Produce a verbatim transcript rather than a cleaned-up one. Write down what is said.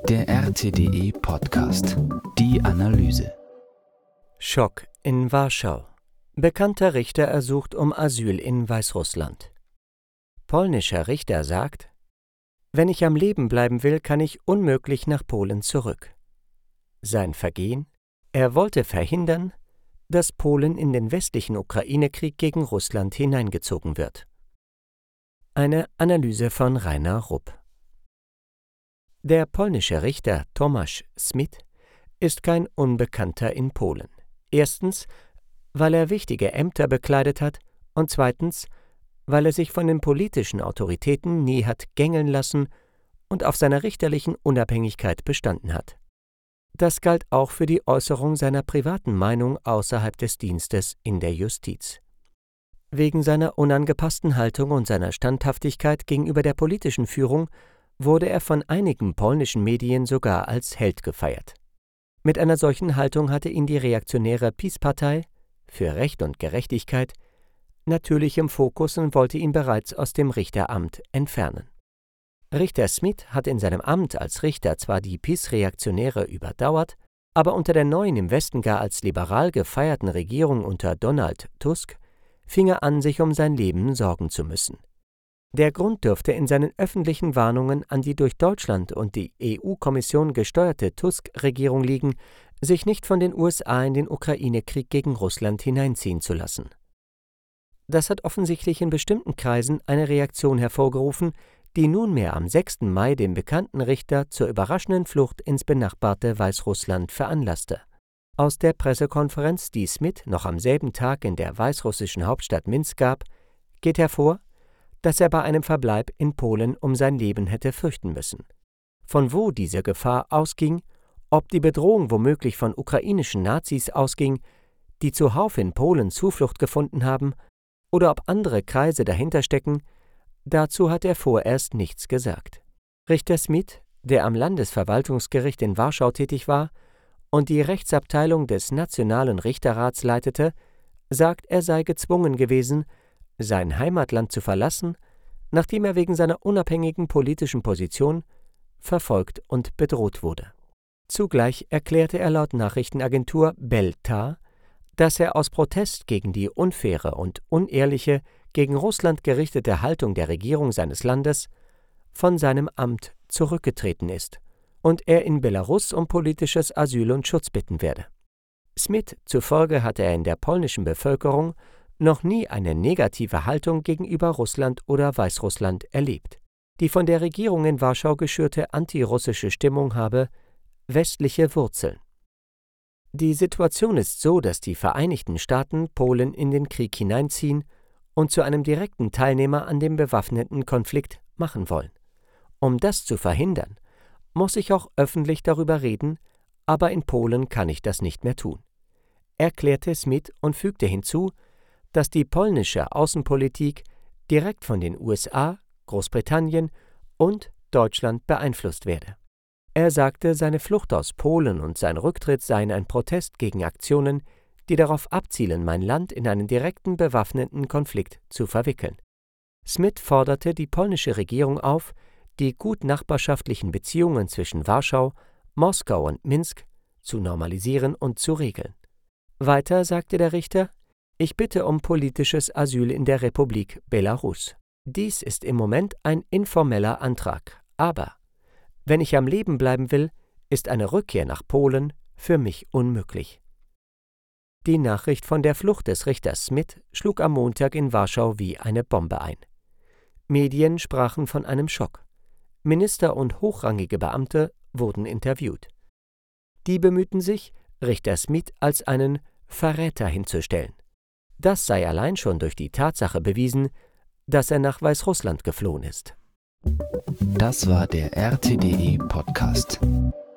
Der R T D E-Podcast. Die Analyse. Schock in Warschau. Bekannter Richter ersucht um Asyl in Weißrussland. Polnischer Richter sagt: Wenn ich am Leben bleiben will, kann ich unmöglich nach Polen zurück. Sein Vergehen? Er wollte verhindern, dass Polen in den westlichen Ukraine-Krieg gegen Russland hineingezogen wird. Eine Analyse von Rainer Rupp. Der polnische Richter Tomasz Smith ist kein Unbekannter in Polen. Erstens, weil er wichtige Ämter bekleidet hat, und zweitens, weil er sich von den politischen Autoritäten nie hat gängeln lassen und auf seiner richterlichen Unabhängigkeit bestanden hat. Das galt auch für die Äußerung seiner privaten Meinung außerhalb des Dienstes in der Justiz. Wegen seiner unangepassten Haltung und seiner Standhaftigkeit gegenüber der politischen Führung wurde er von einigen polnischen Medien sogar als Held gefeiert. Mit einer solchen Haltung hatte ihn die reaktionäre PiS-Partei für Recht und Gerechtigkeit natürlich im Fokus und wollte ihn bereits aus dem Richteramt entfernen. Richter Smith hat in seinem Amt als Richter zwar die PiS-Reaktionäre überdauert, aber unter der neuen, im Westen gar als liberal gefeierten Regierung unter Donald Tusk fing er an, sich um sein Leben sorgen zu müssen. Der Grund dürfte in seinen öffentlichen Warnungen an die durch Deutschland und die E U-Kommission gesteuerte Tusk-Regierung liegen, sich nicht von den U S A in den Ukraine-Krieg gegen Russland hineinziehen zu lassen. Das hat offensichtlich in bestimmten Kreisen eine Reaktion hervorgerufen, die nunmehr am sechsten Mai den bekannten Richter zur überraschenden Flucht ins benachbarte Weißrussland veranlasste. Aus der Pressekonferenz, die Smith noch am selben Tag in der weißrussischen Hauptstadt Minsk gab, geht hervor, dass er bei einem Verbleib in Polen um sein Leben hätte fürchten müssen. Von wo diese Gefahr ausging, ob die Bedrohung womöglich von ukrainischen Nazis ausging, die zuhauf in Polen Zuflucht gefunden haben, oder ob andere Kreise dahinter stecken, dazu hat er vorerst nichts gesagt. Richter Smith, der am Landesverwaltungsgericht in Warschau tätig war und die Rechtsabteilung des Nationalen Richterrats leitete, sagt, er sei gezwungen gewesen, sein Heimatland zu verlassen, nachdem er wegen seiner unabhängigen politischen Position verfolgt und bedroht wurde. Zugleich erklärte er laut Nachrichtenagentur Belta, dass er aus Protest gegen die unfaire und unehrliche, gegen Russland gerichtete Haltung der Regierung seines Landes von seinem Amt zurückgetreten ist und er in Belarus um politisches Asyl und Schutz bitten werde. Smith zufolge hatte er in der polnischen Bevölkerung noch nie eine negative Haltung gegenüber Russland oder Weißrussland erlebt. Die von der Regierung in Warschau geschürte antirussische Stimmung habe westliche Wurzeln. Die Situation ist so, dass die Vereinigten Staaten Polen in den Krieg hineinziehen und zu einem direkten Teilnehmer an dem bewaffneten Konflikt machen wollen. Um das zu verhindern, muss ich auch öffentlich darüber reden, aber in Polen kann ich das nicht mehr tun, erklärte Smith und fügte hinzu, dass die polnische Außenpolitik direkt von den U S A, Großbritannien und Deutschland beeinflusst werde. Er sagte, seine Flucht aus Polen und sein Rücktritt seien ein Protest gegen Aktionen, die darauf abzielen, mein Land in einen direkten bewaffneten Konflikt zu verwickeln. Smith forderte die polnische Regierung auf, die gut nachbarschaftlichen Beziehungen zwischen Warschau, Moskau und Minsk zu normalisieren und zu regeln. Weiter sagte der Richter: Ich bitte um politisches Asyl in der Republik Belarus. Dies ist im Moment ein informeller Antrag, aber wenn ich am Leben bleiben will, ist eine Rückkehr nach Polen für mich unmöglich. Die Nachricht von der Flucht des Richters Smith schlug am Montag in Warschau wie eine Bombe ein. Medien sprachen von einem Schock. Minister und hochrangige Beamte wurden interviewt. Die bemühten sich, Richter Smith als einen Verräter hinzustellen. Das sei allein schon durch die Tatsache bewiesen, dass er nach Weißrussland geflohen ist. Das war der R T D E-Podcast.